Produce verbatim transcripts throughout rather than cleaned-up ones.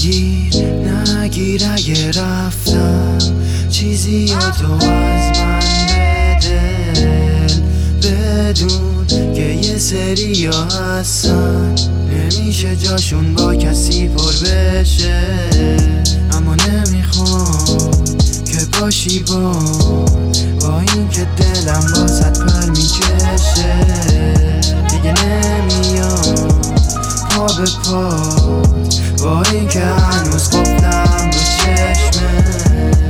نگیر نگیر اگه رفتم چیزی یا تو از من به دل بدون که یه سری ها هستن نمیشه جاشون با کسی پر بشه، اما نمیخوام که باشی با با این که دلم واسط پر میکشه. دیگه نمیام پا به پا با این که هنوز قفلم رو چشمت.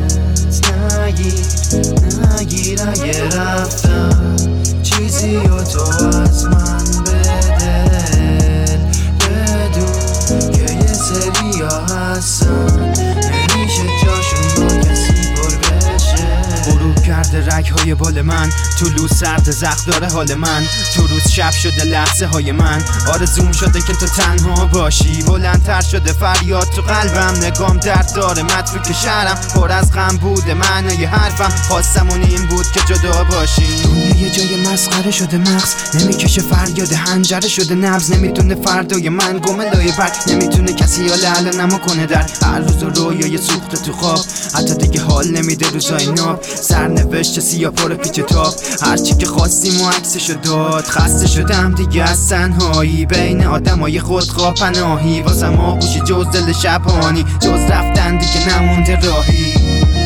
نگیر نگیر اگه رفتم چیزی و تو از من به دل بدون که یه سری ها هستن نمیشه جاشون با کسی پر بشه. غروب کرده رگ های بال من، طلوع سرد زخم داره حال من، تو روز شب شده لحظه های من، آرزوم شده که تو تنها باشی، بلندتر شده فریاد تو قلبم، نگام درد داره متروک شهرم پر از غم بوده، معنای حرفم خواستمون این بود که جدا باشی. دنیا یه جای مسخره شده، مغز نمیکشه فریاد، حنجره شده نبض، نمیتونه فردای من گمه لای برگ، نمیتونه کسی یا لعله نما کنه در هر روز رویای سوخته تو خواب، حتی دیگه حال نمیده روزای ناب، سرنوشت سیاه پر پیچ تاب، هرچی که خواستیم و عکسشو داد. خسته شدم دیگه از تنهایی بین آدمای خودخواه پناهی، واسم آغوشی جز دل شبانی، جز رفتن دیگه نمونده راهی.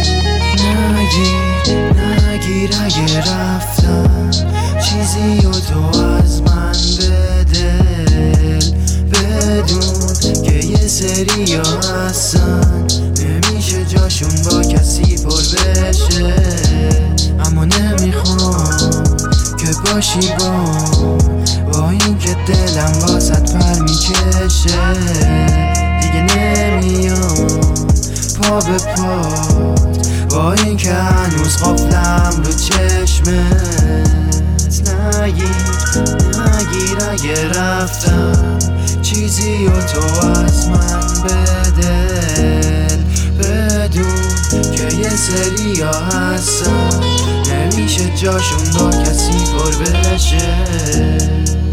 نگیر نگیر اگه رفتم چیزی و تو از من به دل بدون که یه سری ها هستن نمیشه جاشون با کسی پر بشه، اما نمیخوام که باشی با با این که دلم واسط پر میکشه. دیگه نمیام پا به پا با این که هنوز قفلم رو چشمت. نگیر نگیر اگه رفتم چیزی و تو از من به دل بدون که یه سری ها هستن نمیشه جاشون با کسی پر بشه.